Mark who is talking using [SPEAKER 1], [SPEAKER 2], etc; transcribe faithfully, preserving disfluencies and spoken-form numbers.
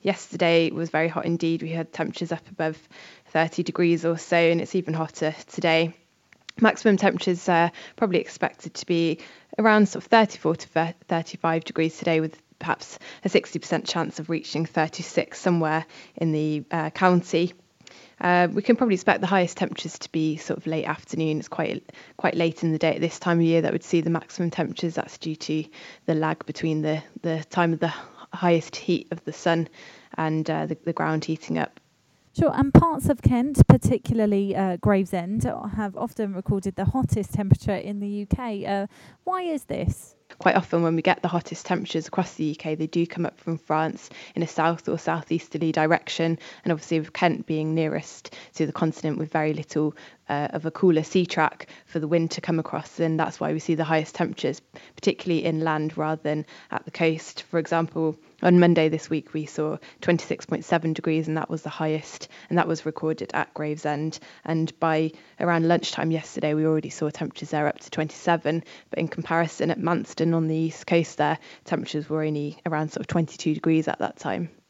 [SPEAKER 1] Yesterday was very hot indeed. We had temperatures up above thirty degrees or so, and it's even hotter today. Maximum temperatures are uh, probably expected to be around sort of thirty-four to thirty-five degrees today, with perhaps a sixty percent chance of reaching thirty-six somewhere in the uh, county. Uh, we can probably expect the highest temperatures to be sort of late afternoon. It's quite quite late in the day at this time of year that would see the maximum temperatures. That's due to the lag between the, the time of the highest heat of the sun and uh, the, the ground heating up.
[SPEAKER 2] Sure, and parts of Kent, particularly uh, Gravesend, have often recorded the hottest temperature in the U K. Uh, why is this?
[SPEAKER 1] Quite often when we get the hottest temperatures across the U K, they do come up from France in a south or southeasterly direction. And obviously with Kent being nearest to the continent with very little uh, of a cooler sea track for the wind to come across, and that's why we see the highest temperatures, particularly inland rather than at the coast. For example, on Monday this week, we saw twenty-six point seven degrees, and that was the highest, and that was recorded at Gravesend. And by around lunchtime yesterday, we already saw temperatures there up to twenty-seven. But in comparison, at Manston on the east coast there, temperatures were only around sort of twenty-two degrees at that time.